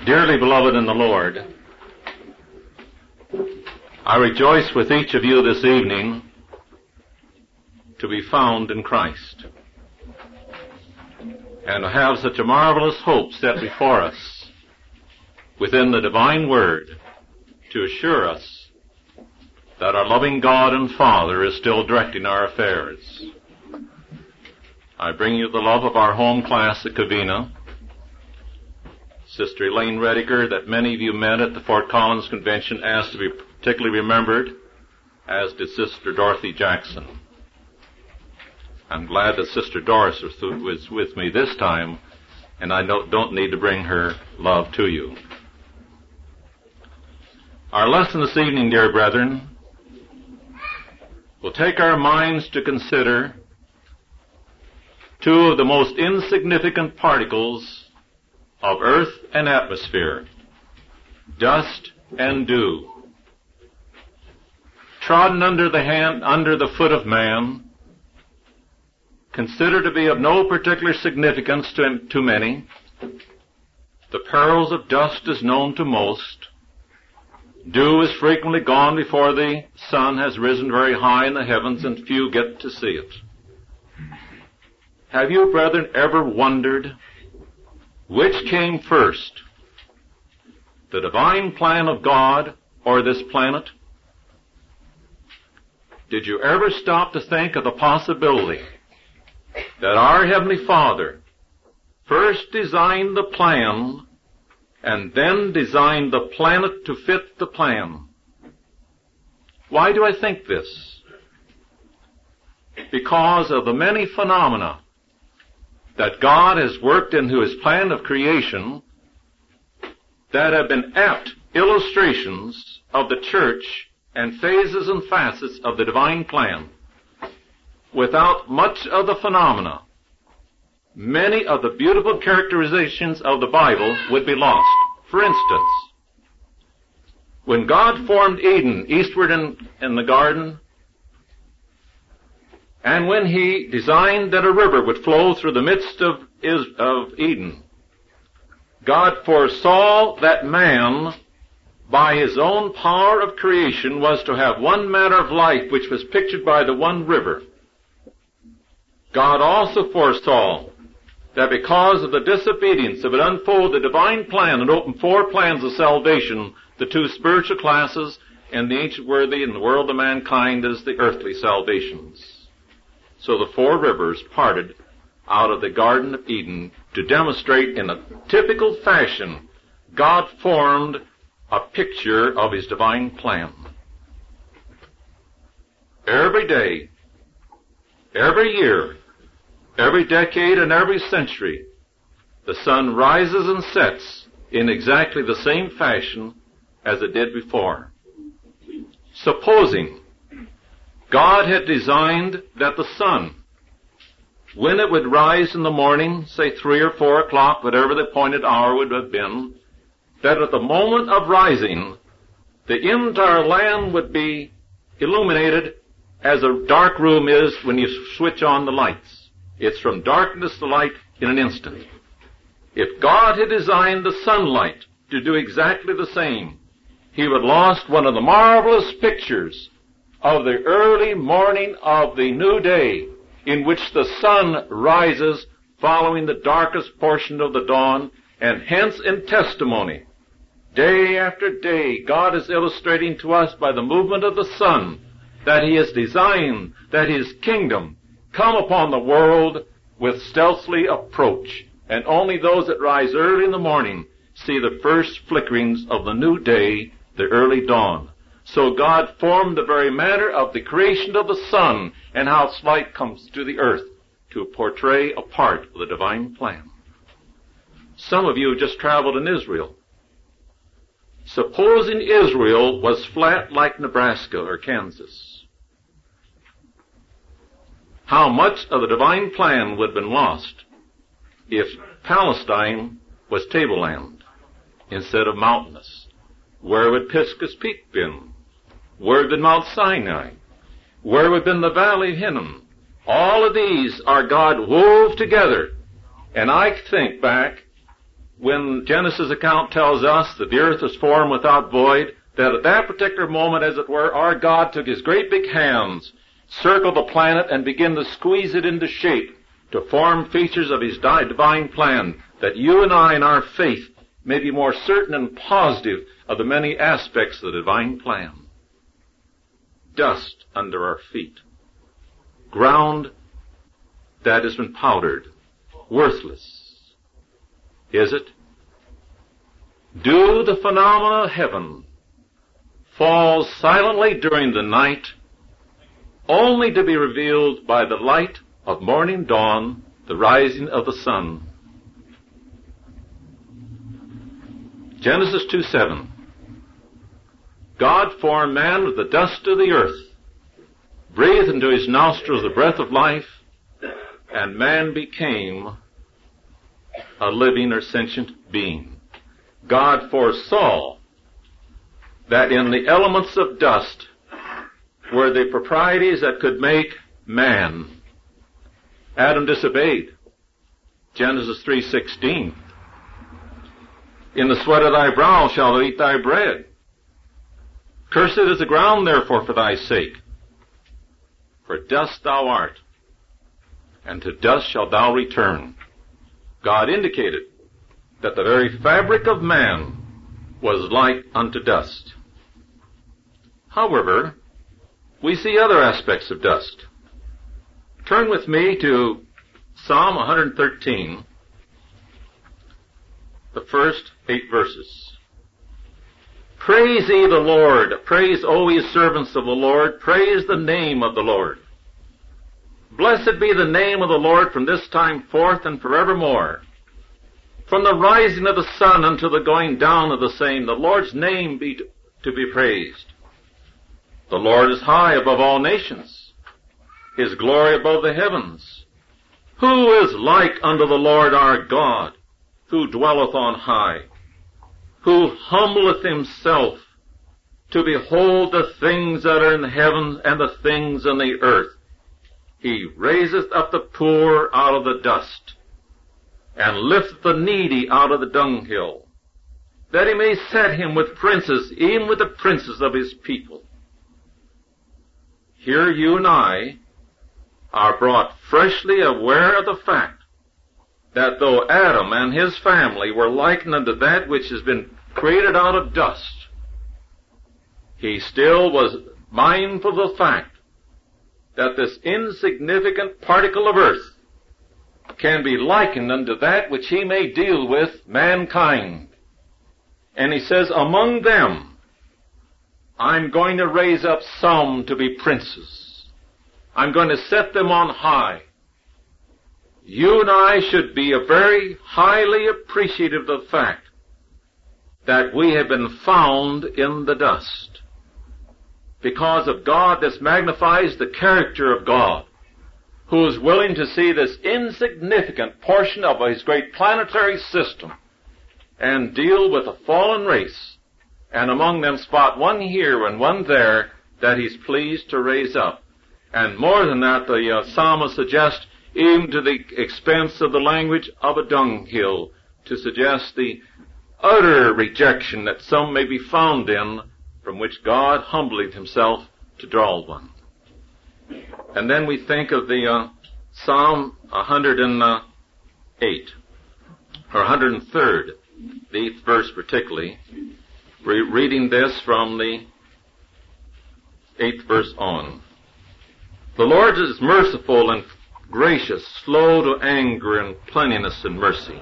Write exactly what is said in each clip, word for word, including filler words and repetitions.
Dearly beloved in the Lord, I rejoice with each of you this evening to be found in Christ and to have such a marvelous hope set before us within the divine Word to assure us that our loving God and Father is still directing our affairs. I bring you the love of our home class at Covina, Sister Elaine Rediger, that many of you met at the Fort Collins Convention, asked to be particularly remembered, as did Sister Dorothy Jackson. I'm glad that Sister Doris was with me this time, and I don't need to bring her love to you. Our lesson this evening, dear brethren, will take our minds to consider two of the most insignificant particles of earth and atmosphere, dust and dew, trodden under the hand, under the foot of man, considered to be of no particular significance to, to many. The perils of dust is known to most. Dew is frequently gone before the sun has risen very high in the heavens, and few get to see it. Have you, brethren, ever wondered which came first, the divine plan of God or this planet? Did you ever stop to think of the possibility that our Heavenly Father first designed the plan and then designed the planet to fit the plan? Why do I think this? Because of the many phenomena that God has worked into His plan of creation that have been apt illustrations of the church and phases and facets of the divine plan. Without much of the phenomena, many of the beautiful characterizations of the Bible would be lost. For instance, when God formed Eden eastward in, in the garden, and when He designed that a river would flow through the midst of, of Eden, God foresaw that man, by his own power of creation, was to have one manner of life which was pictured by the one river. God also foresaw that because of the disobedience it would unfold the divine plan and open four plans of salvation, the two spiritual classes, and the ancient worthy and the world of mankind as the earthly salvations. So the four rivers parted out of the Garden of Eden to demonstrate in a typical fashion God formed a picture of His divine plan. Every day, every year, every decade, and every century, the sun rises and sets in exactly the same fashion as it did before. Supposing God had designed that the sun, when it would rise in the morning, say three or four o'clock, whatever the appointed hour would have been, that at the moment of rising, the entire land would be illuminated as a dark room is when you switch on the lights. It's from darkness to light in an instant. If God had designed the sunlight to do exactly the same, He would have lost one of the marvelous pictures of the early morning of the new day, in which the sun rises following the darkest portion of the dawn, and hence in testimony, day after day, God is illustrating to us by the movement of the sun that He has designed that His kingdom come upon the world with stealthily approach, and only those that rise early in the morning see the first flickerings of the new day, the early dawn. So God formed the very manner of the creation of the sun and how its light comes to the earth to portray a part of the divine plan. Some of you have just traveled in Israel. Supposing Israel was flat like Nebraska or Kansas, how much of the divine plan would have been lost if Palestine was tableland instead of mountainous? Where would Pisgah's Peak been? Where would Mount Sinai? Where would have been the Valley of Hinnom? All of these are God wove together. And I think back when Genesis account tells us that the earth was formed without void, that at that particular moment, as it were, our God took his great big hands, circled the planet, and began to squeeze it into shape to form features of his divine plan, that you and I in our faith may be more certain and positive of the many aspects of the divine plan. Dust under our feet. Ground that has been powdered. Worthless. Is it? Do the phenomena of heaven fall silently during the night, only to be revealed by the light of morning dawn, the rising of the sun? Genesis two seven. God formed man with the dust of the earth, breathed into his nostrils the breath of life, and man became a living or sentient being. God foresaw that in the elements of dust were the proprieties that could make man. Adam disobeyed. Genesis three sixteen. In the sweat of thy brow shalt thou eat thy bread. Cursed is the ground, therefore, for thy sake. For dust thou art, and to dust shalt thou return. God indicated that the very fabric of man was like unto dust. However, we see other aspects of dust. Turn with me to Psalm one thirteen, the first eight verses. Praise ye the Lord. Praise, O ye servants of the Lord. Praise the name of the Lord. Blessed be the name of the Lord from this time forth and forevermore. From the rising of the sun until the going down of the same, the Lord's name be to, to be praised. The Lord is high above all nations, his glory above the heavens. Who is like unto the Lord our God, who dwelleth on high, who humbleth himself to behold the things that are in the heavens and the things in the earth? He raiseth up the poor out of the dust, and lifteth the needy out of the dunghill, that he may set him with princes, even with the princes of his people. Here you and I are brought freshly aware of the fact that though Adam and his family were likened unto that which has been created out of dust, he still was mindful of the fact that this insignificant particle of earth can be likened unto that which he may deal with, mankind. And he says, among them, I'm going to raise up some to be princes. I'm going to set them on high. You and I should be a very highly appreciative of the fact that we have been found in the dust. Because of God, this magnifies the character of God, who is willing to see this insignificant portion of his great planetary system and deal with a fallen race, and among them spot one here and one there that he's pleased to raise up. And more than that, the uh, psalmist suggests, even to the expense of the language of a dunghill, to suggest the utter rejection that some may be found in, from which God humbled himself to draw one. And then we think of the uh, Psalm one hundred eight, or one hundred three, the eighth verse particularly, re- reading this from the eighth verse on. The Lord is merciful and gracious, slow to anger, and plenteous in mercy.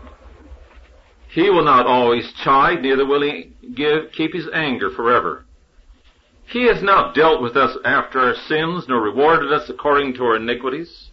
He will not always chide, neither will he give, keep his anger forever. He has not dealt with us after our sins, nor rewarded us according to our iniquities.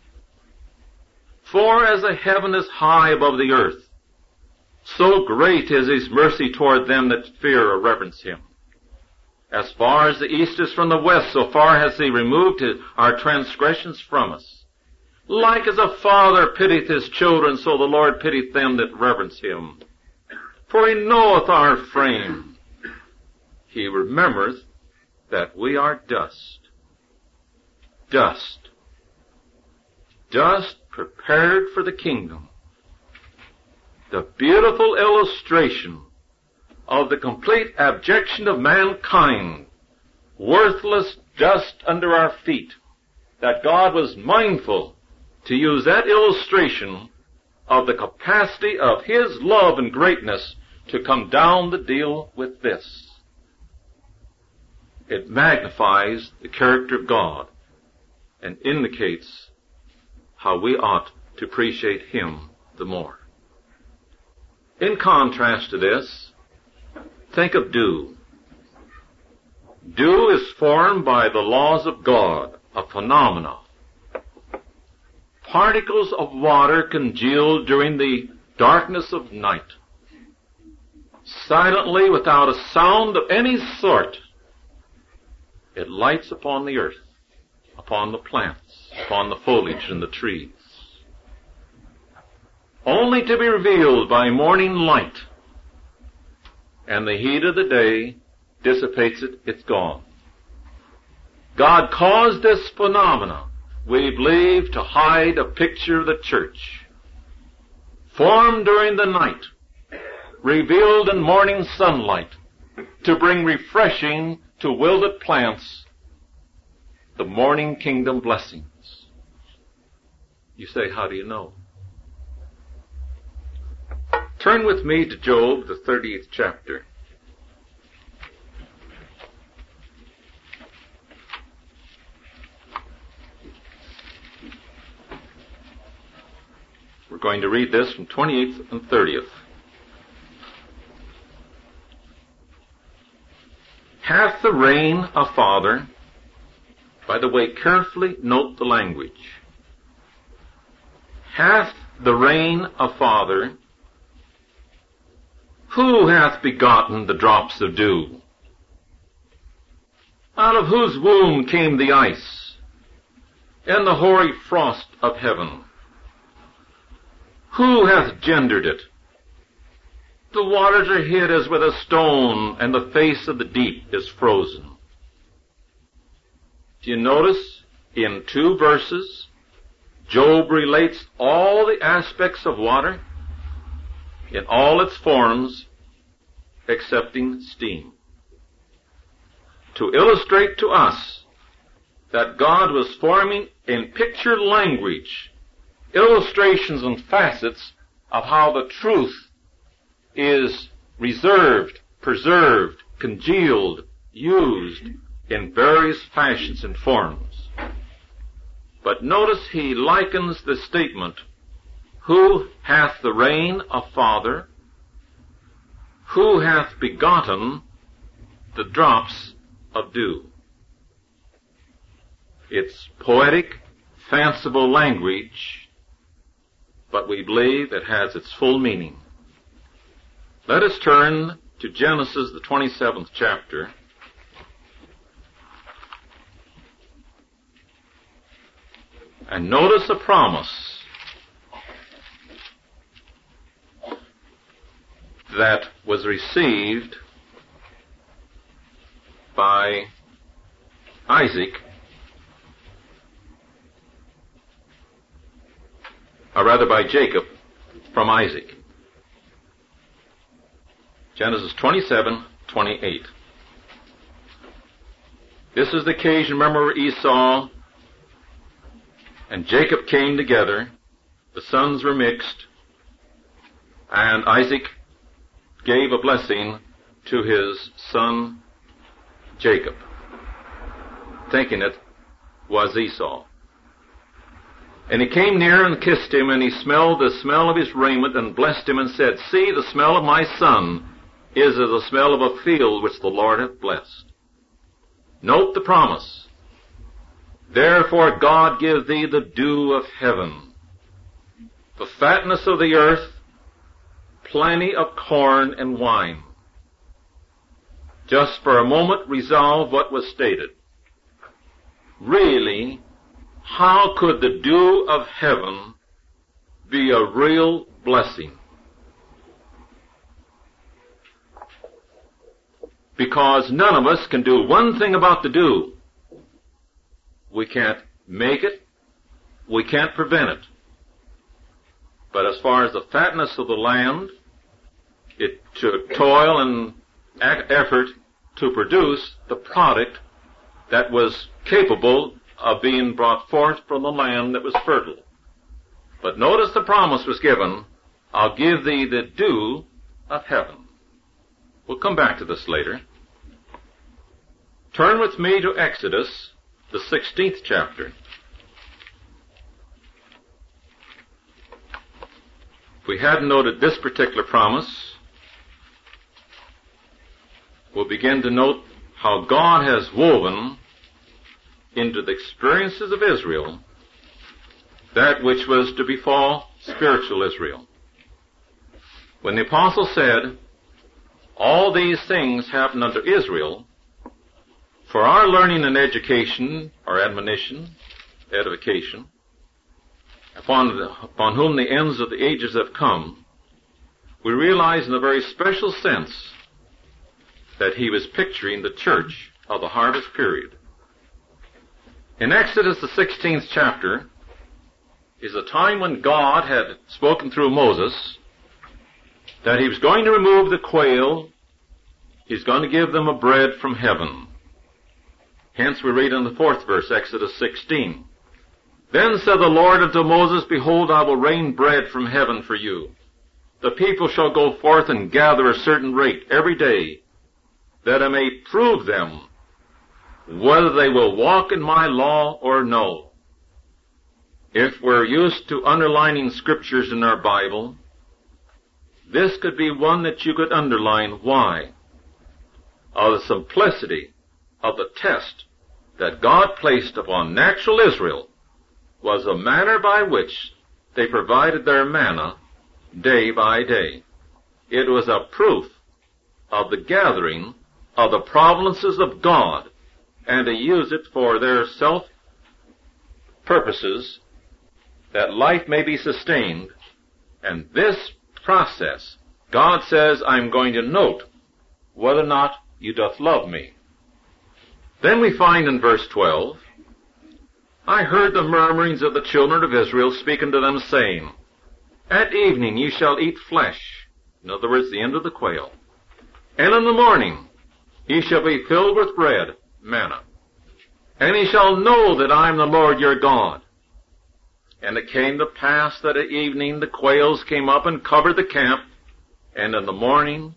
For as the heaven is high above the earth, so great is his mercy toward them that fear or reverence him. As far as the east is from the west, so far has he removed his, our transgressions from us. Like as a father pitieth his children, so the Lord pitieth them that reverence him. For he knoweth our frame. He remembereth that we are dust. Dust. Dust prepared for the kingdom. the beautiful illustration of the complete abjection of mankind, worthless dust under our feet, that God was mindful to use that illustration of the capacity of His love and greatness to come down to deal with this. It magnifies the character of God and indicates how we ought to appreciate Him the more. In contrast to this, think of dew. Dew is formed by the laws of God, a phenomena. Particles of water congealed during the darkness of night, silently, without a sound of any sort. It lights upon the earth, upon the plants, upon the foliage and the trees, only to be revealed by morning light, and the heat of the day dissipates it, it's gone. God caused this phenomena, we believe, to hide a picture of the church, formed during the night, revealed in morning sunlight, to bring refreshing to wilted plants the morning kingdom blessings. You say, how do you know? Turn with me to Job, the thirtieth chapter. We're going to read this from twenty-eighth and thirtieth. Hath the rain a father? By the way, carefully note the language. Hath the rain a father? Who hath begotten the drops of dew? Out of whose womb came the ice, and the hoary frost of heaven? Who hath gendered it? The waters are hid as with a stone, and the face of the deep is frozen. Do you notice, in two verses, Job relates all the aspects of water in all its forms, excepting steam, to illustrate to us that God was forming in picture language illustrations and facets of how the truth is reserved, preserved, congealed, used in various fashions and forms. But notice he likens the statement, who hath the rain a father? Who hath begotten the drops of dew? It's poetic, fanciful language, but we believe it has its full meaning. Let us turn to Genesis, the twenty-seventh chapter. And notice a promise that was received by Isaac, or rather by Jacob, from Isaac. Genesis twenty-seven, twenty-eight. This is the occasion, remember, where Esau and Jacob came together. The sons were mixed, and Isaac gave a blessing to his son Jacob, thinking it was Esau. And he came near and kissed him, and he smelled the smell of his raiment, and blessed him, and said, See, the smell of my son is as the smell of a field which the Lord hath blessed. Note the promise. Therefore God give thee the dew of heaven, the fatness of the earth, plenty of corn and wine. Just for a moment resolve what was stated. Really, how could the dew of heaven be a real blessing? Because none of us can do one thing about the dew. We can't make it. We can't prevent it. But as far as the fatness of the land, it took toil and effort to produce the product that was capable of being brought forth from the land that was fertile. But notice the promise was given, I'll give thee the dew of heaven. We'll come back to this later. Turn with me to Exodus, the sixteenth chapter. If we hadn't noted this particular promise, we'll begin to note how God has woven into the experiences of Israel that which was to befall spiritual Israel. When the apostle said, all these things happened unto Israel for our learning and education, or admonition, edification, upon, the, upon whom the ends of the ages have come, we realize in a very special sense that he was picturing the church of the harvest period. In Exodus, the sixteenth chapter, is a time when God had spoken through Moses that he was going to remove the quail, he's going to give them a bread from heaven. Hence we read in the fourth verse, Exodus sixteen. Then said the Lord unto Moses, behold, I will rain bread from heaven for you. The people shall go forth and gather a certain rate every day, that I may prove them whether they will walk in my law or no. If we're used to underlining scriptures in our Bible, this could be one that you could underline. Why? Of the simplicity of the test that God placed upon natural Israel was a manner by which they provided their manna day by day. It was a proof of the gathering of the providences of God, and to use it for their self-purposes, that life may be sustained. And this process, God says, I'm going to note whether or not you doth love me. Then we find in verse twelve, I heard the murmurings of the children of Israel speaking to them, saying, at evening ye shall eat flesh. In other words, the end of the quail. And in the morning ye shall be filled with bread, manna. And ye shall know that I am the Lord your God. And it came to pass that at evening the quails came up and covered the camp, and in the morning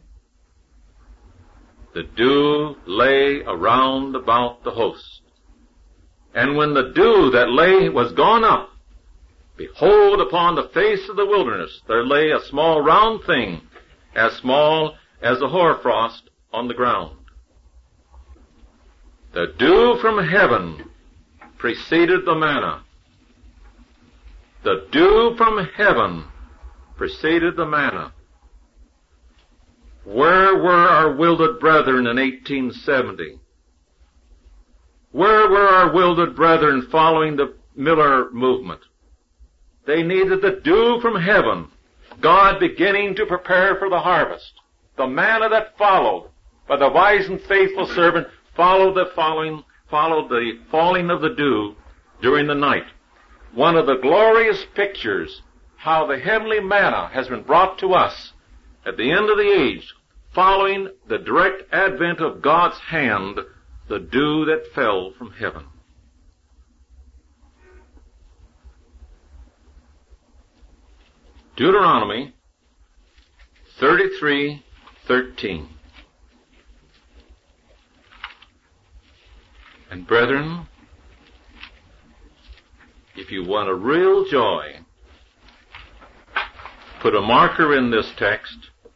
the dew lay around about the host. And when the dew that lay was gone up, behold, upon the face of the wilderness there lay a small round thing, as small as a hoarfrost on the ground. The dew from heaven preceded the manna. The dew from heaven preceded the manna. Where were our wilted brethren in eighteen seventy? Where were our wilted brethren following the Miller movement? They needed the dew from heaven, God beginning to prepare for the harvest. The manna that followed by the wise and faithful servant followed the following, followed the falling of the dew during the night. One of the glorious pictures how the heavenly manna has been brought to us at the end of the age, following the direct advent of God's hand, the dew that fell from heaven. Deuteronomy thirty-three thirteen. And brethren, if you want a real joy, put a marker in this text,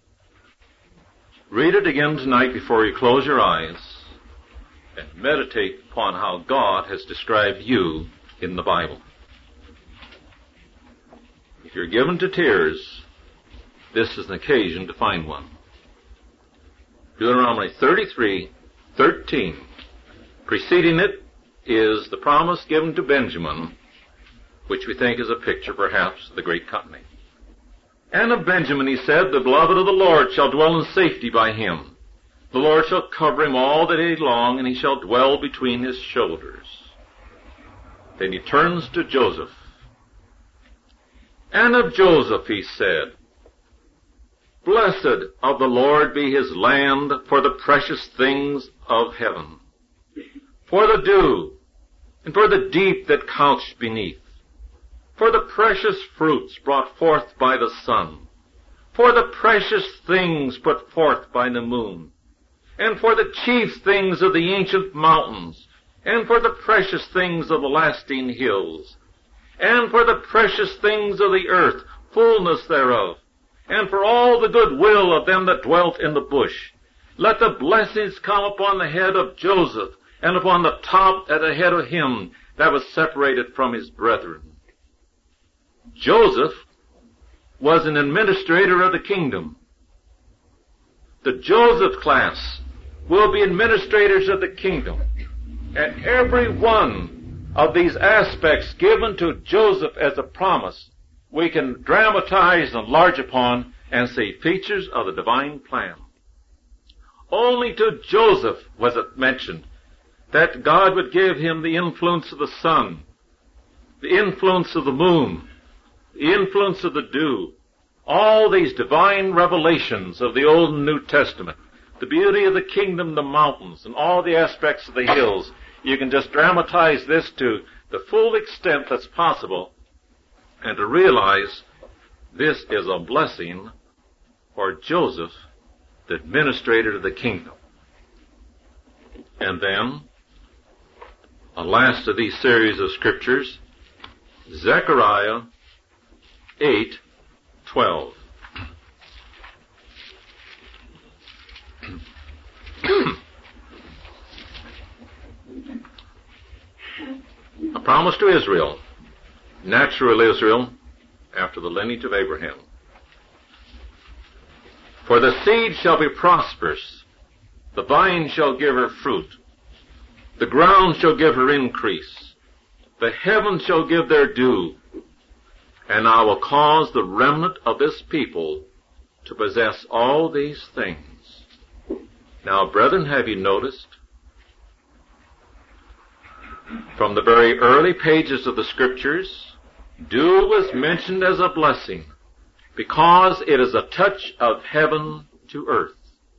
read it again tonight before you close your eyes, and meditate upon how God has described you in the Bible. If you're given to tears, this is an occasion to find one. Deuteronomy thirty-three thirteen. Preceding it is the promise given to Benjamin, which we think is a picture, perhaps, of the great company. And of Benjamin he said, the beloved of the Lord shall dwell in safety by him. The Lord shall cover him all the day long, and he shall dwell between his shoulders. Then he turns to Joseph. And of Joseph he said, Blessed of the Lord be his land for the precious things of heaven, for the dew, and for the deep that couched beneath, for the precious fruits brought forth by the sun, for the precious things put forth by the moon, and for the chief things of the ancient mountains, and for the precious things of the lasting hills, and for the precious things of the earth, fullness thereof, and for all the good will of them that dwelt in the bush. Let the blessings come upon the head of Joseph, and upon the top at the head of him that was separated from his brethren. Joseph was an administrator of the kingdom. The Joseph class will be administrators of the kingdom. And every one of these aspects given to Joseph as a promise, we can dramatize and enlarge upon and see features of the divine plan. Only to Joseph was it mentioned that God would give him the influence of the sun, the influence of the moon, the influence of the dew, all these divine revelations of the Old and New Testament, the beauty of the kingdom, the mountains, and all the aspects of the hills. You can just dramatize this to the full extent that's possible and to realize this is a blessing for Joseph, the administrator of the kingdom. And then, the last of these series of scriptures, Zechariah eight twelve. A promise to Israel, natural Israel, after the lineage of Abraham. For the seed shall be prosperous, the vine shall give her fruit, the ground shall give her increase, the heavens shall give their dew, and I will cause the remnant of this people to possess all these things. Now, brethren, have you noticed? From the very early pages of the Scriptures, dew was mentioned as a blessing because it is a touch of heaven to earth,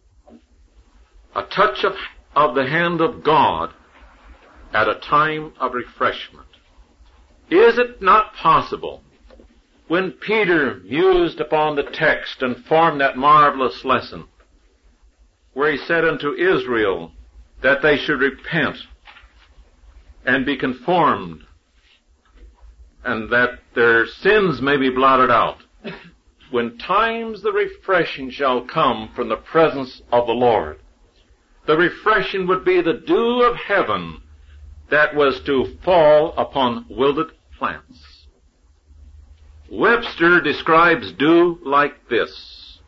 a touch of, of the hand of God at a time of refreshment. Is it not possible, when Peter mused upon the text and formed that marvelous lesson, where he said unto Israel that they should repent and be conformed, and that their sins may be blotted out, when times the refreshing shall come from the presence of the Lord, the refreshing would be the dew of heaven that was to fall upon wilted plants. Webster describes dew like this: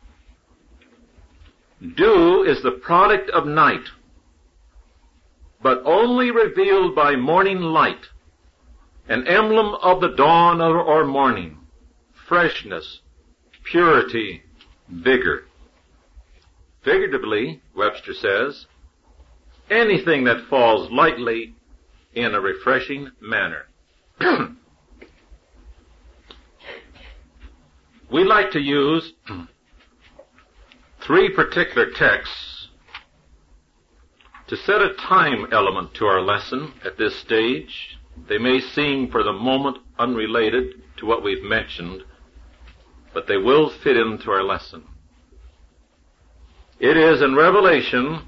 dew is the product of night, but only revealed by morning light, an emblem of the dawn or, or morning, freshness, purity, vigor. Figuratively, Webster says, anything that falls lightly in a refreshing manner. We like to use three particular texts to set a time element to our lesson at this stage. They may seem for the moment unrelated to what we've mentioned, but they will fit into our lesson. It is in Revelation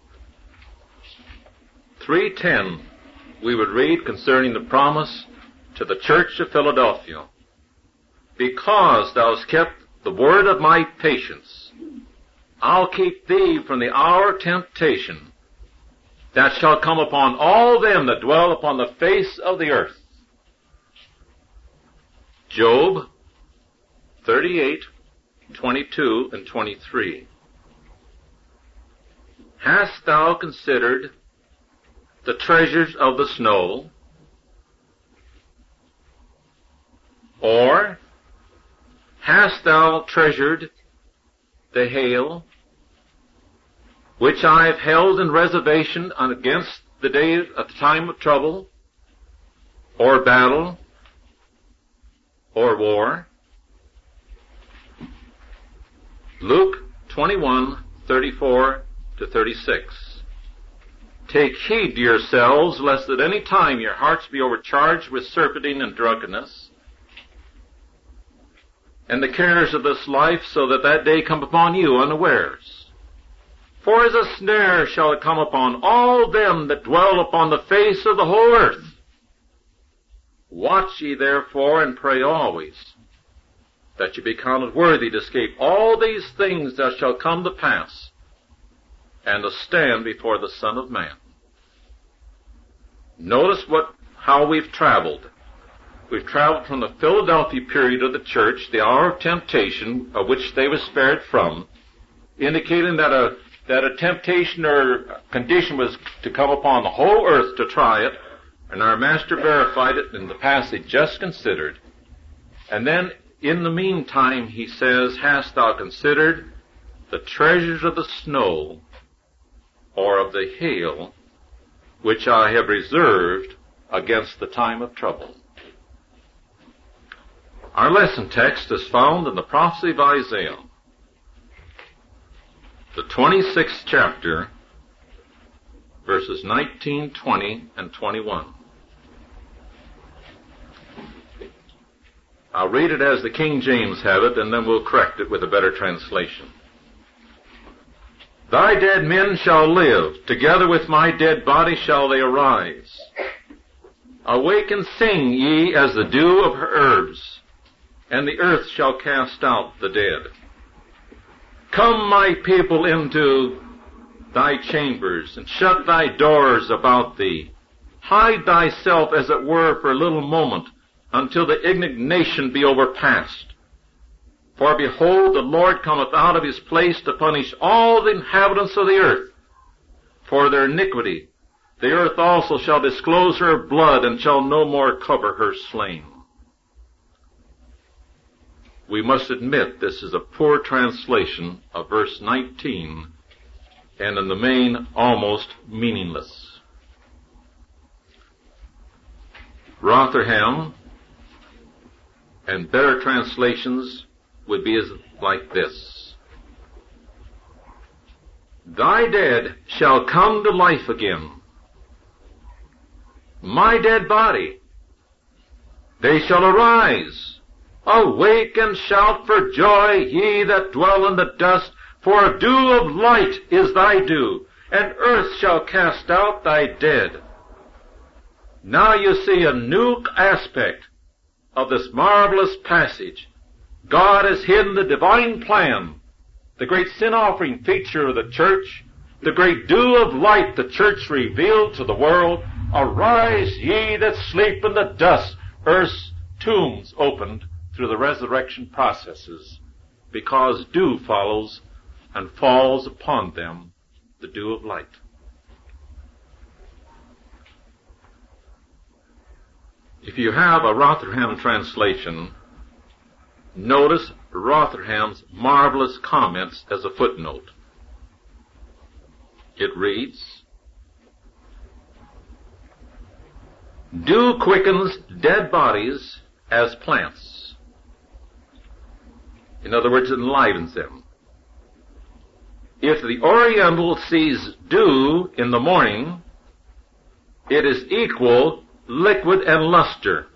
three ten we would read concerning the promise to the church of Philadelphia. Because thou hast kept the word of my patience, I'll keep thee from the hour of temptation that shall come upon all them that dwell upon the face of the earth. Job thirty-eight, twenty-two and twenty-three. Hast thou considered the treasures of the snow? Or hast thou treasured the hail, which I have held in reservation against the day of the time of trouble, or battle, or war. Luke twenty-one, thirty-four to thirty-six. Take heed to yourselves, lest at any time your hearts be overcharged with surfeiting and drunkenness, and the cares of this life, so that that day come upon you unawares. For as a snare shall it come upon all them that dwell upon the face of the whole earth. Watch ye therefore, and pray always, that ye be counted worthy to escape all these things that shall come to pass, and to stand before the Son of Man. Notice what, how we've traveled. We've traveled from the Philadelphia period of the church, the hour of temptation, of which they were spared from, indicating that a, that a temptation or condition was to come upon the whole earth to try it, and our Master verified it in the passage just considered. And then, in the meantime, he says, hast thou considered the treasures of the snow, or of the hail, which I have reserved against the time of trouble? Our lesson text is found in the prophecy of Isaiah, the twenty-sixth chapter, verses nineteen, twenty, and twenty-one. I'll read it as the King James have it, and then we'll correct it with a better translation. Thy dead men shall live, together with my dead body shall they arise. Awake and sing, ye, as the dew of her herbs, and the earth shall cast out the dead. Come, my people, into thy chambers, and shut thy doors about thee. Hide thyself, as it were, for a little moment, until the indignation be overpast. For behold, the Lord cometh out of his place to punish all the inhabitants of the earth for their iniquity. The earth also shall disclose her blood, and shall no more cover her slain. We must admit this is a poor translation of verse nineteen, and in the main almost meaningless. Rotherham and better translations would be as like this. Thy dead shall come to life again. My dead body, they shall arise. Awake and shout for joy, ye that dwell in the dust, for a dew of light is thy dew, and earth shall cast out thy dead. Now you see a new aspect of this marvelous passage. God has hidden the divine plan, the great sin offering feature of the church, the great dew of light the church revealed to the world. Arise, ye that sleep in the dust. Earth's tombs opened through the resurrection processes, because dew follows and falls upon them, the dew of light. If you have a Rotherham translation, notice Rotherham's marvelous comments as a footnote. It reads, dew quickens dead bodies as plants. In other words, it enlivens them. If the Oriental sees dew in the morning, it is equal, liquid, and luster.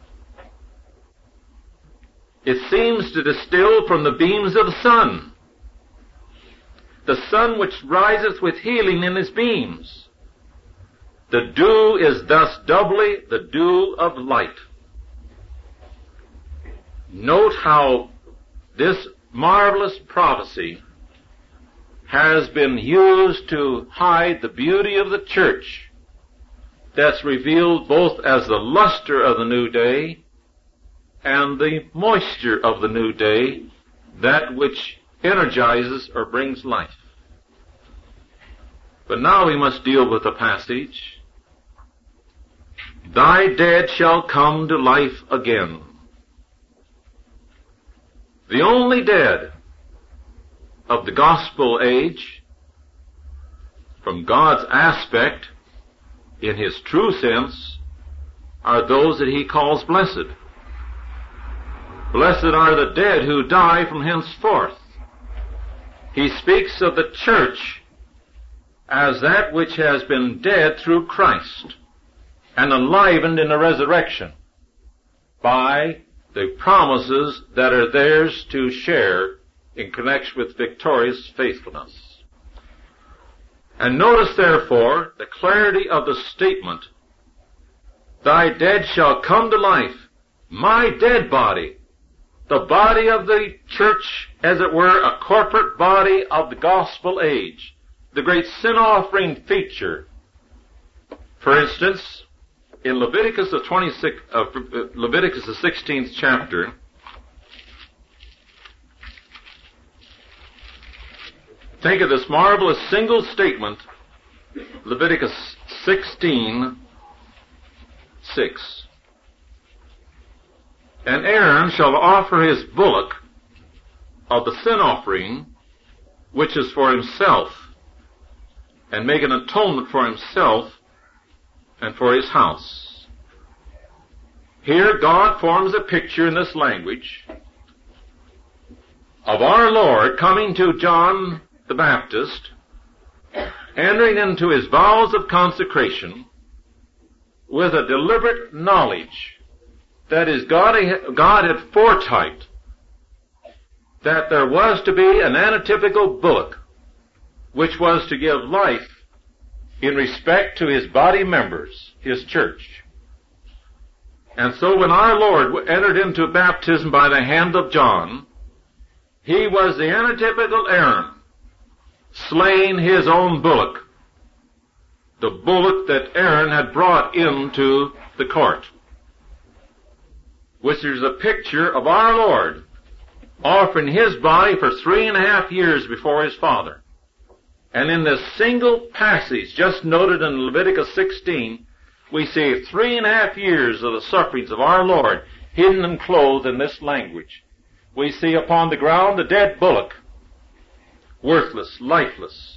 It seems to distill from the beams of the sun, the sun which riseth with healing in his beams. The dew is thus doubly the dew of light. Note how this marvelous prophecy has been used to hide the beauty of the church that's revealed both as the luster of the new day and the moisture of the new day, that which energizes or brings life. But now we must deal with the passage. Thy dead shall come to life again. The only dead of the gospel age, from God's aspect, in his true sense, are those that he calls blessed. Blessed are the dead who die from henceforth. He speaks of the church as that which has been dead through Christ and enlivened in the resurrection by the promises that are theirs to share in connection with victorious faithfulness. And notice, therefore, the clarity of the statement, thy dead shall come to life. My dead body, the body of the church, as it were, a corporate body of the gospel age, the great sin offering feature. For instance, in Leviticus the twenty-sixth, uh, Leviticus the sixteenth chapter, think of this marvelous single statement, Leviticus sixteen, six. And Aaron shall offer his bullock of the sin offering, which is for himself, and make an atonement for himself and for his house. Here God forms a picture in this language of our Lord coming to John the Baptist, entering into his vows of consecration with a deliberate knowledge that is, God, God had foretyped that there was to be an antitypical bullock which was to give life in respect to his body members, his church. And so when our Lord entered into baptism by the hand of John, he was the antitypical Aaron, slaying his own bullock, the bullock that Aaron had brought into the court, which is a picture of our Lord offering his body for three and a half years before his Father. And in this single passage just noted in Leviticus sixteen, we see three and a half years of the sufferings of our Lord hidden and clothed in this language. We see upon the ground the dead bullock, worthless, lifeless.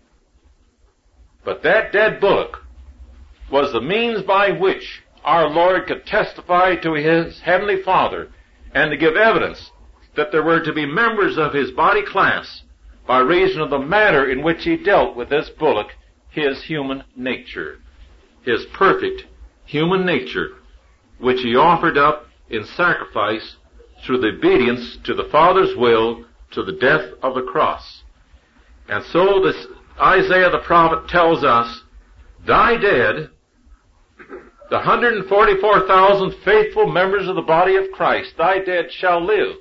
But that dead bullock was the means by which our Lord could testify to his heavenly Father and to give evidence that there were to be members of his body class by reason of the manner in which he dealt with this bullock, his human nature, his perfect human nature, which he offered up in sacrifice through the obedience to the Father's will to the death of the cross. And so this Isaiah the prophet tells us, thy dead, the one hundred forty-four thousand faithful members of the body of Christ, thy dead shall live.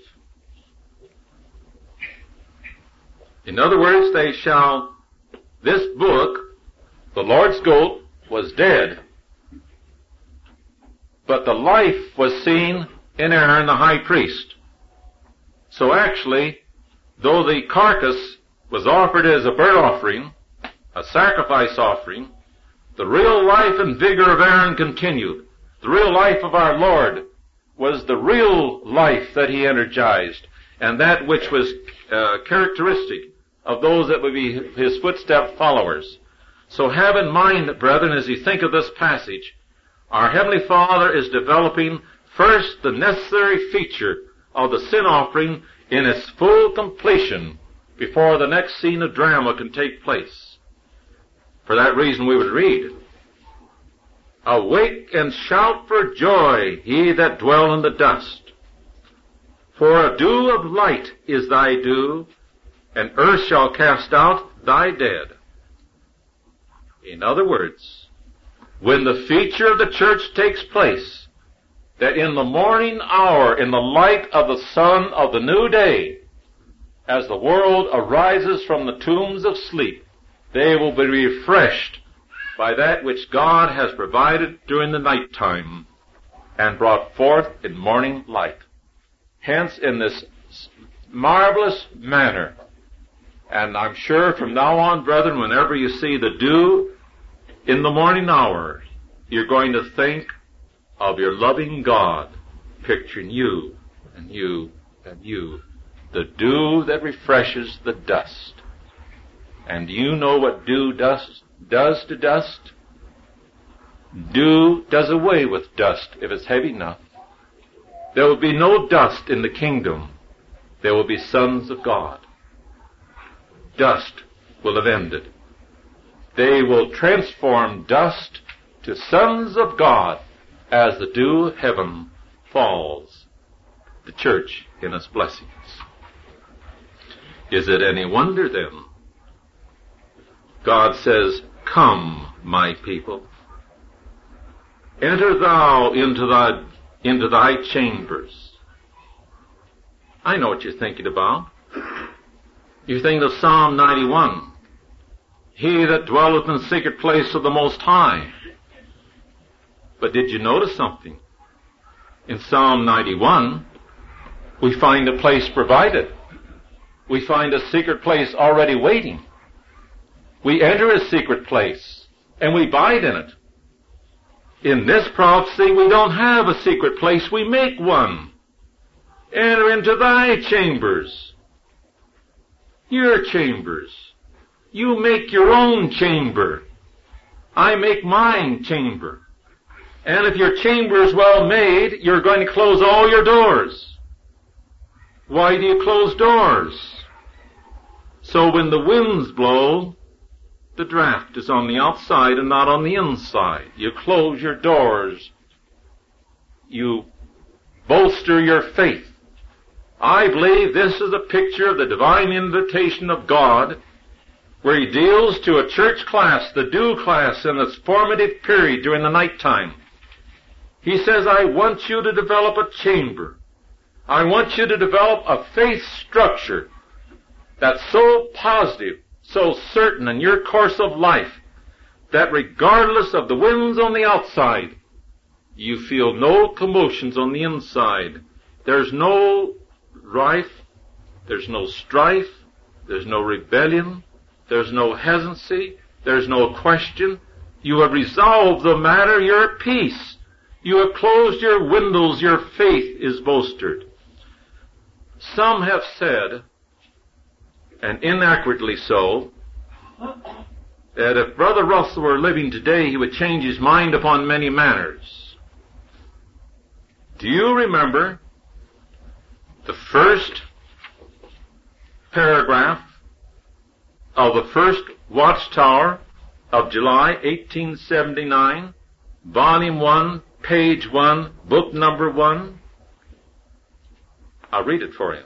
In other words, they shall, this bullock, the Lord's goat, was dead, but the life was seen in Aaron the high priest. So actually, though the carcass was offered as a burnt offering, a sacrifice offering, the real life and vigor of Aaron continued. The real life of our Lord was the real life that he energized, and that which was uh, characteristic of those that would be his footstep followers. So have in mind, brethren, as you think of this passage, our Heavenly Father is developing first the necessary feature of the sin offering in its full completion before the next scene of drama can take place. For that reason we would read, awake and shout for joy, ye that dwell in the dust. For a dew of light is thy dew, and earth shall cast out thy dead. In other words, when the feature of the church takes place, that in the morning hour, in the light of the sun of the new day, as the world arises from the tombs of sleep, they will be refreshed by that which God has provided during the night time and brought forth in morning light. Hence, in this marvelous manner, and I'm sure from now on, brethren, whenever you see the dew in the morning hour, you're going to think of your loving God picturing you and you and you. The dew that refreshes the dust. And do you know what dew dust does to dust? Dew does away with dust if it's heavy enough. There will be no dust in the kingdom. There will be sons of God. Dust will have ended. They will transform dust to sons of God as the dew of heaven falls. The church in its blessings. Is it any wonder then? God says, "Come, my people. Enter thou into thy, into thy chambers." I know what you're thinking about. You're thinking of Psalm ninety-one. He that dwelleth in the secret place of the Most High. But did you notice something? In Psalm ninety-one, we find a place provided. We find a secret place already waiting. We enter a secret place, and we bide in it. In this prophecy, we don't have a secret place, we make one. Enter into thy chambers. Your chambers. You make your own chamber. I make mine chamber. And if your chamber is well made, you're going to close all your doors. Why do you close doors? So when the winds blow, the draft is on the outside and not on the inside. You close your doors. You bolster your faith. I believe this is a picture of the divine invitation of God, where He deals to a church class, the dew class, in its formative period during the nighttime. He says, I want you to develop a chamber. I want you to develop a faith structure that's so positive, so certain in your course of life, that regardless of the winds on the outside, you feel no commotions on the inside. There's no rife, there's no strife, there's no rebellion, there's no hesitancy, there's no question. You have resolved the matter, you're at peace. You have closed your windows, your faith is bolstered. Some have said, and inaccurately so, that if Brother Russell were living today, he would change his mind upon many matters. Do you remember the first paragraph of the first Watchtower of July eighteen seventy-nine, volume one, page one, book number one? I'll read it for you.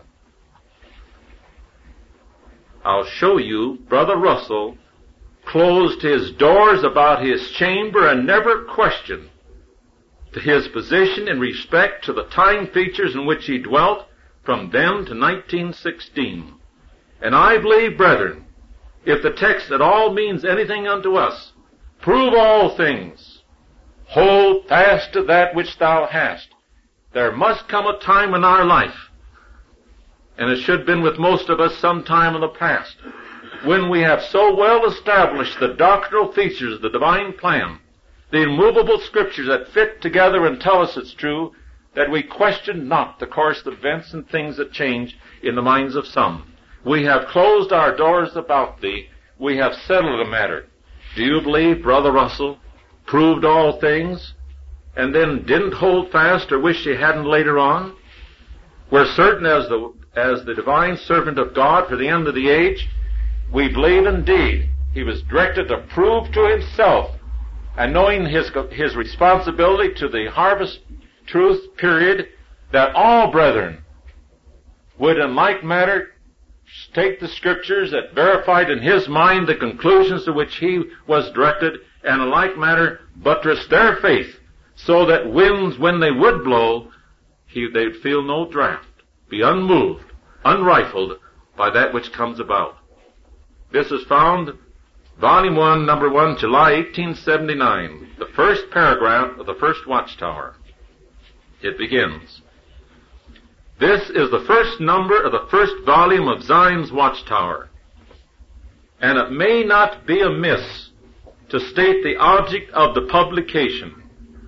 I'll show you Brother Russell closed his doors about his chamber and never questioned his position in respect to the time features in which he dwelt from then to nineteen sixteen. And I believe, brethren, if the text at all means anything unto us, prove all things, hold fast to that which thou hast. There must come a time in our life, and it should have been with most of us some time in the past, when we have so well established the doctrinal features of the divine plan, the immovable scriptures that fit together and tell us it's true, that we question not the course of events and things that change in the minds of some. We have closed our doors about thee. We have settled the matter. Do you believe Brother Russell proved all things and then didn't hold fast or wish he hadn't later on? We're certain as the as the divine servant of God for the end of the age, we believe indeed he was directed to prove to himself, and knowing his his responsibility to the harvest truth period, that all brethren would in like manner take the scriptures that verified in his mind the conclusions to which he was directed, and in like manner buttress their faith, so that winds, when they would blow, he, they'd feel no draft, be unmoved, unrifled by that which comes about. This is found, volume one, number one, July eighteen seventy-nine, the first paragraph of the first Watchtower. It begins, this is the first number of the first volume of Zion's Watchtower, and it may not be amiss to state the object of the publication,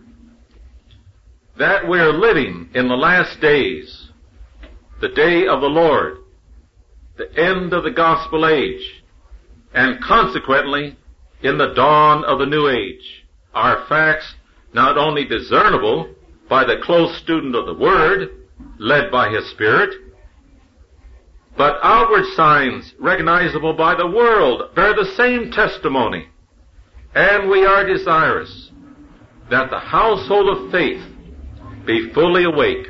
that we are living in the last days, the day of the Lord, the end of the gospel age, and consequently in the dawn of the new age. Are facts not only discernible, by the close student of the Word, led by His Spirit, but outward signs recognizable by the world bear the same testimony. And we are desirous that the household of faith be fully awake.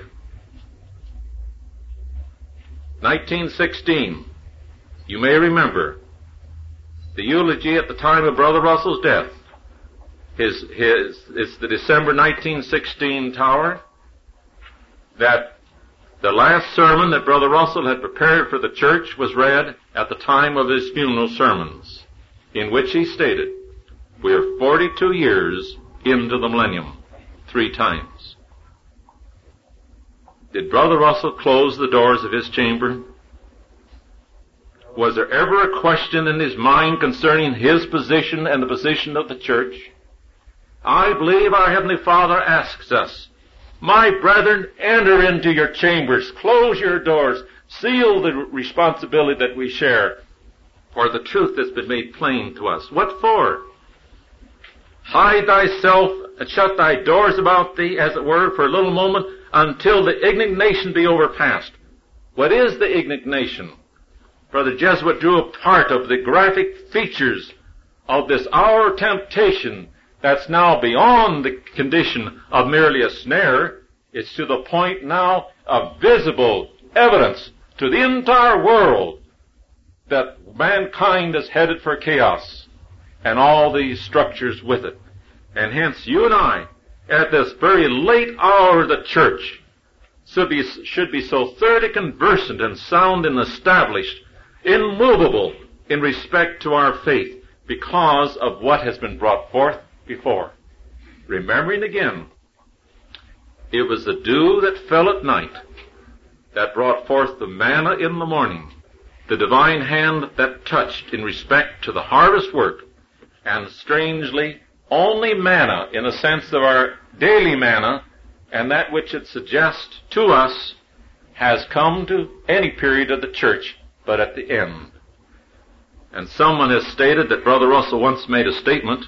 nineteen sixteen, you may remember the eulogy at the time of Brother Russell's death. His, his, it's the December nineteen sixteen tower that the last sermon that Brother Russell had prepared for the church was read at the time of his funeral sermons, in which he stated, we are forty-two years into the millennium, three times. Did Brother Russell close the doors of his chamber? Was there ever a question in his mind concerning his position and the position of the church? I believe our Heavenly Father asks us, my brethren, enter into your chambers, close your doors, seal the responsibility that we share for the truth that's been made plain to us. What for? Hide thyself and shut thy doors about thee, as it were, for a little moment, until the indignation be overpast. What is the indignation? Brother Jesuit drew a part of the graphic features of this hour of temptation that's now beyond the condition of merely a snare. It's to the point now of visible evidence to the entire world that mankind is headed for chaos and all these structures with it. And hence you and I, at this very late hour of the church, should be, should be so thoroughly conversant and sound and established, immovable in respect to our faith, because of what has been brought forth before. Remembering again, it was the dew that fell at night that brought forth the manna in the morning, the divine hand that touched in respect to the harvest work, and strangely, only manna in a sense of our daily manna, and that which it suggests to us has come to any period of the church, but at the end. And someone has stated that Brother Russell once made a statement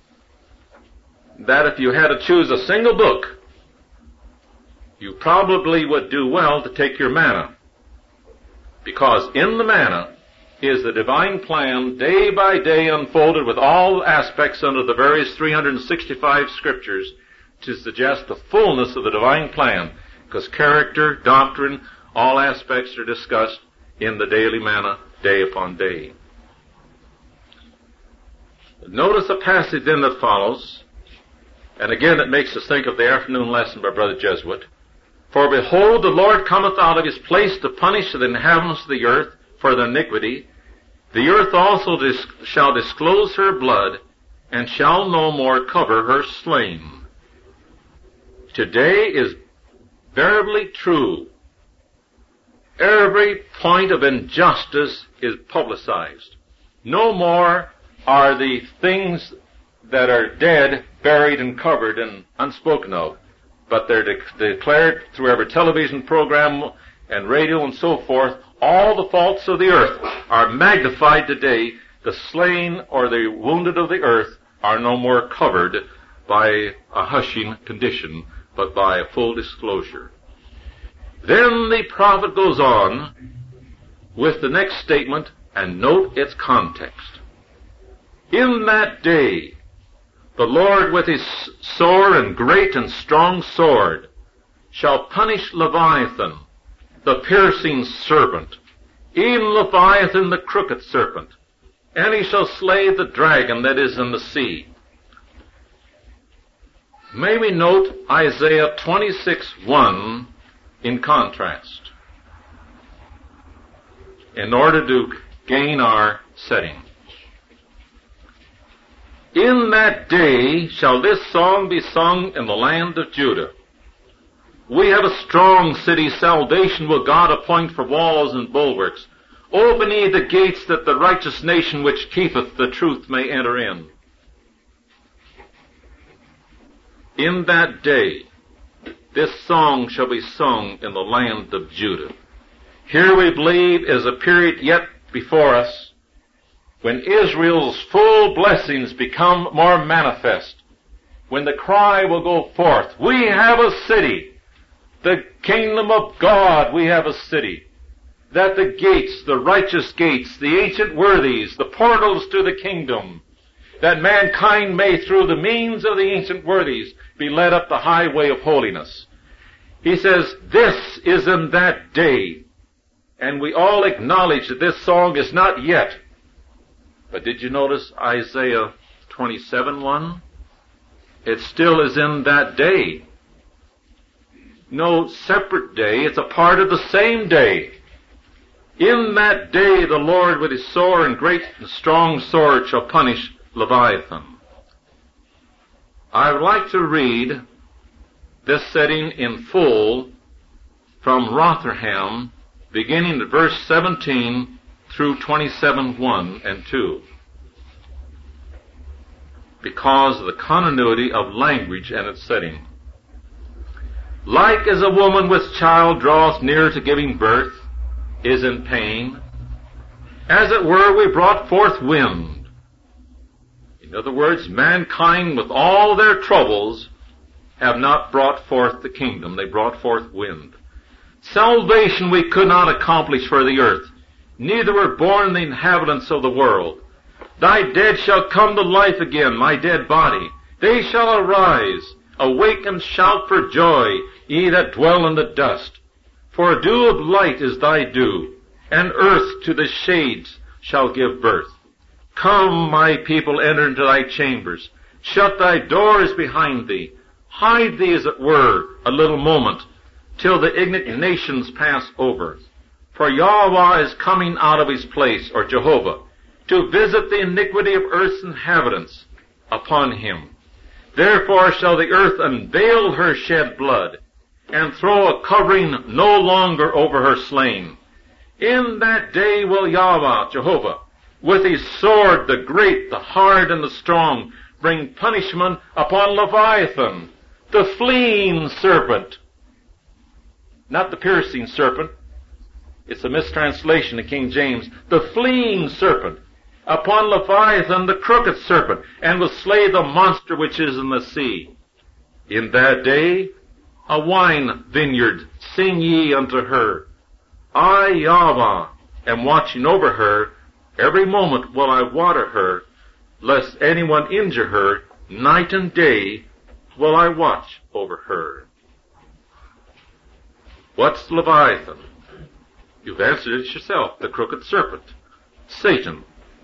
that if you had to choose a single book, you probably would do well to take your manna, because in the manna is the divine plan day by day unfolded with all aspects under the various three hundred sixty-five scriptures to suggest the fullness of the divine plan, because character, doctrine, all aspects are discussed in the daily manna day upon day. Notice a passage then that follows, and again it makes us think of the afternoon lesson by Brother Jesuit. For behold, the Lord cometh out of his place to punish the inhabitants of the earth for their iniquity. The earth also dis- shall disclose her blood, and shall no more cover her slain. Today is verily true. Every point of injustice is publicized. No more are the things that are dead buried and covered and unspoken of, but they're de- declared through every television program and radio and so forth. All the faults of the earth are magnified today. The slain or the wounded of the earth are no more covered by a hushing condition, but by a full disclosure. Then the prophet goes on with the next statement, and note its context. In that day, the Lord with his sore and great and strong sword shall punish Leviathan, the piercing serpent, even Leviathan the crooked serpent, and he shall slay the dragon that is in the sea. May we note Isaiah twenty-six one in contrast, in order to gain our setting. In that day shall this song be sung in the land of Judah. We have a strong city, salvation will God appoint for walls and bulwarks. Open ye the gates, that the righteous nation which keepeth the truth may enter in. In that day, this song shall be sung in the land of Judah. Here we believe is a period yet before us, when Israel's full blessings become more manifest, when the cry will go forth, we have a city, the kingdom of God, we have a city, that the gates, the righteous gates, the ancient worthies, the portals to the kingdom, that mankind may, through the means of the ancient worthies, be led up the highway of holiness. He says, this is in that day. And we all acknowledge that this song is not yet. But did you notice Isaiah twenty-seven one? It still is in that day. No separate day. It's a part of the same day. In that day the Lord with his sore and great and strong sword shall punish Leviathan. I would like to read this setting in full from Rotherham, beginning at verse seventeen through twenty-seven one and two, because of the continuity of language and its setting. Like as a woman with child draweth near to giving birth, is in pain, as it were we brought forth wind. In other words, mankind with all their troubles have not brought forth the kingdom. They brought forth wind. Salvation we could not accomplish for the earth, neither were born the inhabitants of the world. Thy dead shall come to life again, my dead body. They shall arise, awake and shout for joy, ye that dwell in the dust. For dew of light is thy dew, and earth to the shades shall give birth. Come, my people, enter into thy chambers. Shut thy doors behind thee. Hide thee, as it were, a little moment, till the ignorant nations pass over. For Yahweh is coming out of his place, or Jehovah, to visit the iniquity of earth's inhabitants upon him. Therefore shall the earth unveil her shed blood, and throw a covering no longer over her slain. In that day will Yahweh, Jehovah, with his sword, the great, the hard, and the strong, bring punishment upon Leviathan, the fleeing serpent. Not the piercing serpent. It's a mistranslation in King James. The fleeing serpent. Upon Leviathan, the crooked serpent, and will slay the monster which is in the sea. In that day, a wine vineyard sing ye unto her. I, Yahweh, am watching over her. Every moment will I water her, lest anyone injure her. Night and day will I watch over her. What's Leviathan? You've answered it yourself. The crooked serpent. Satan.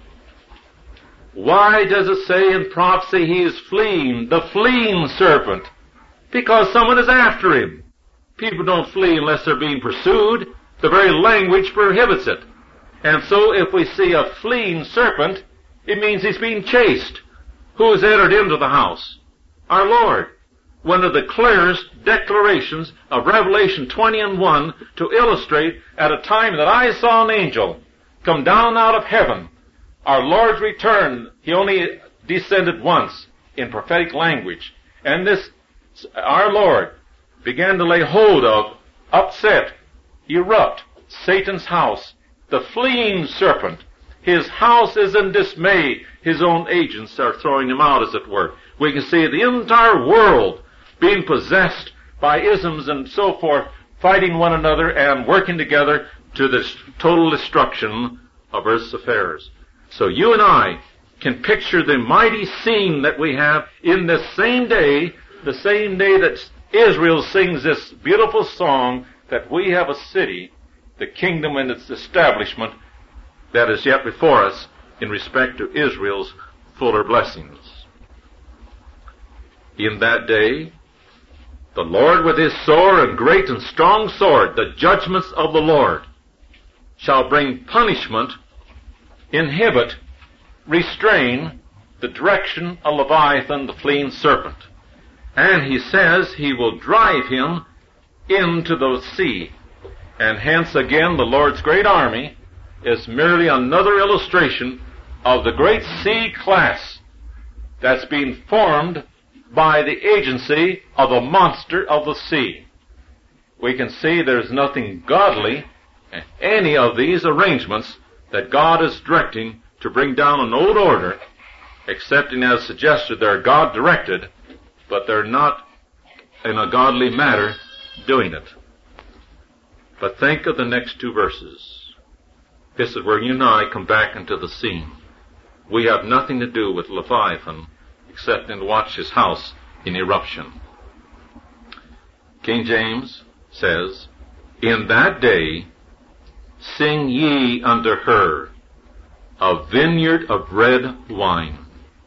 Why does it say in prophecy he is fleeing, the fleeing serpent? Because someone is after him. People don't flee unless they're being pursued. The very language prohibits it. And so if we see a fleeing serpent, it means he's being chased. Who has entered into the house? Our Lord. One of the clearest declarations of Revelation twenty and one to illustrate at a time that I saw an angel come down out of heaven. Our Lord's return, he only descended once in prophetic language. And this, our Lord, began to lay hold of, upset, erupt Satan's house, the fleeing serpent. His house is in dismay. His own agents are throwing him out, as it were. We can see the entire world being possessed by isms and so forth, fighting one another and working together to the total destruction of earth's affairs. So you and I can picture the mighty scene that we have in this same day, the same day that Israel sings this beautiful song that we have a city, the kingdom and its establishment that is yet before us in respect to Israel's fuller blessings. In that day, the Lord with his sore and great and strong sword, the judgments of the Lord, shall bring punishment, inhibit, restrain the direction of Leviathan, the fleeing serpent. And he says he will drive him into the sea. And hence again the Lord's great army is merely another illustration of the great sea class that's being formed by the agency of the monster of the sea. We can see there's nothing godly in any of these arrangements that God is directing to bring down an old order, excepting as suggested they're God-directed, but they're not in a godly manner doing it. But think of the next two verses. This is where you and I come back into the scene. We have nothing to do with Leviathan except to watch his house in eruption. King James says, "In that day sing ye unto her a vineyard of red wine."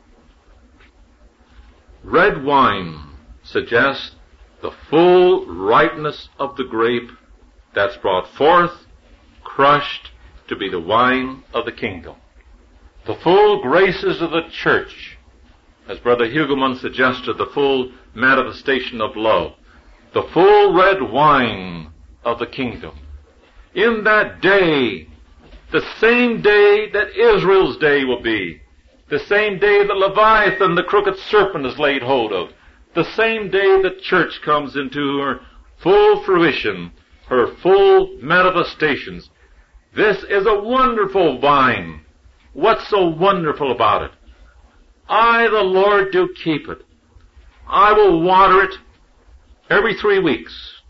Red wine suggests the full ripeness of the grape that's brought forth, crushed, to be the wine of the kingdom. The full graces of the church, as Brother Hugelman suggested, the full manifestation of love, the full red wine of the kingdom. In that day, the same day that Israel's day will be, the same day that Leviathan, the crooked serpent, is laid hold of, the same day the church comes into her full fruition, her full manifestations. This is a wonderful vine. What's so wonderful about it? I, the Lord, do keep it. I will water it every three weeks.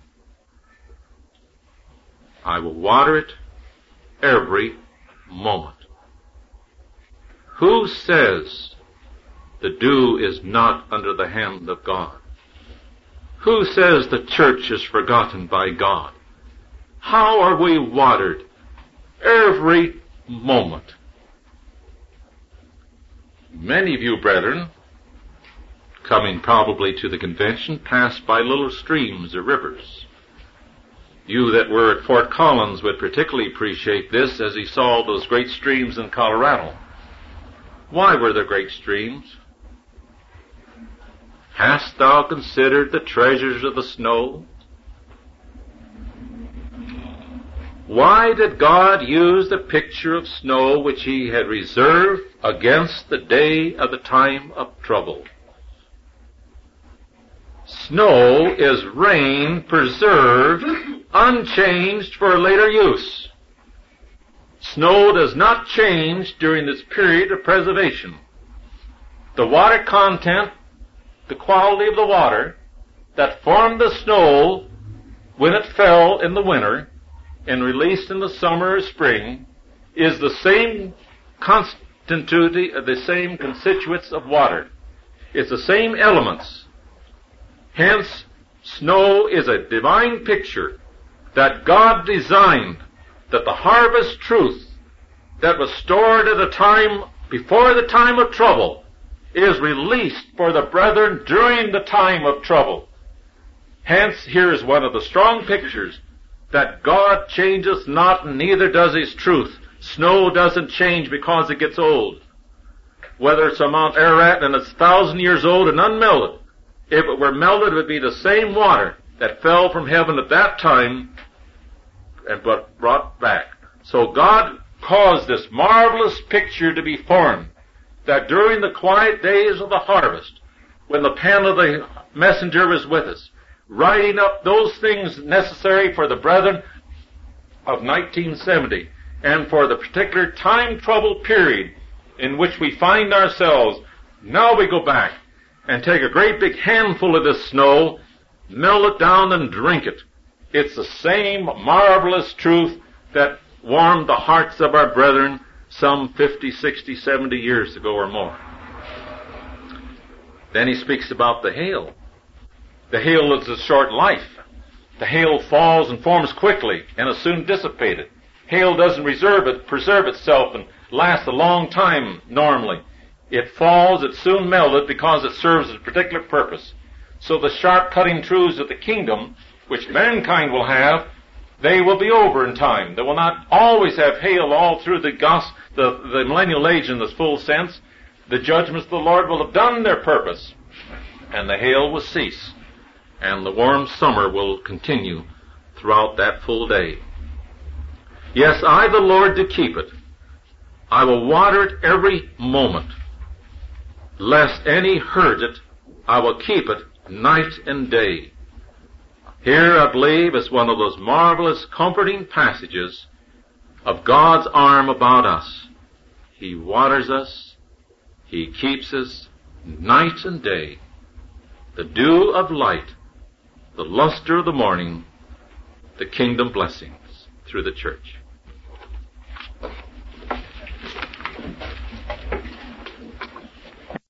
I will water it every moment. Who says the dew is not under the hand of God? Who says the church is forgotten by God? How are we watered? Every moment. Many of you, brethren, coming probably to the convention, passed by little streams or rivers. You that were at Fort Collins would particularly appreciate this as he saw those great streams in Colorado. Why were there great streams? Hast thou considered the treasures of the snow? Why did God use the picture of snow which he had reserved against the day of the time of trouble? Snow is rain preserved, unchanged for later use. Snow does not change during this period of preservation. The water content, the quality of the water that formed the snow when it fell in the winter and released in the summer or spring is the same constitutivity, the same constituents of water. It's the same elements. Hence, snow is a divine picture that God designed, that the harvest truth that was stored at a time before the time of trouble is released for the brethren during the time of trouble. Hence, here is one of the strong pictures that God changes not, and neither does his truth. Snow doesn't change because it gets old. Whether it's on Mount Ararat and it's a thousand years old and unmelted, if it were melted, it would be the same water that fell from heaven at that time and but brought back. So God caused this marvelous picture to be formed, that during the quiet days of the harvest, when the pen of the messenger was with us, writing up those things necessary for the brethren of nineteen seventy, and for the particular time trouble period in which we find ourselves, now we go back and take a great big handful of this snow, melt it down and drink it. It's the same marvelous truth that warmed the hearts of our brethren some fifty, sixty, seventy years ago or more. Then he speaks about the hail. The hail is a short life. The hail falls and forms quickly and is soon dissipated. Hail doesn't reserve it, preserve itself and last a long time normally. It falls, it's soon melted because it serves a particular purpose. So the sharp cutting truths of the kingdom, which mankind will have, they will be over in time. They will not always have hail all through the gospel, the, the millennial age in this full sense. The judgments of the Lord will have done their purpose, and the hail will cease, and the warm summer will continue throughout that full day. Yes, I, the Lord, do keep it. I will water it every moment. Lest any hurt it, I will keep it night and day. Here, I believe, is one of those marvelous, comforting passages of God's arm about us. He waters us. He keeps us night and day. the dew of light, the luster of the morning, the kingdom blessings through the church.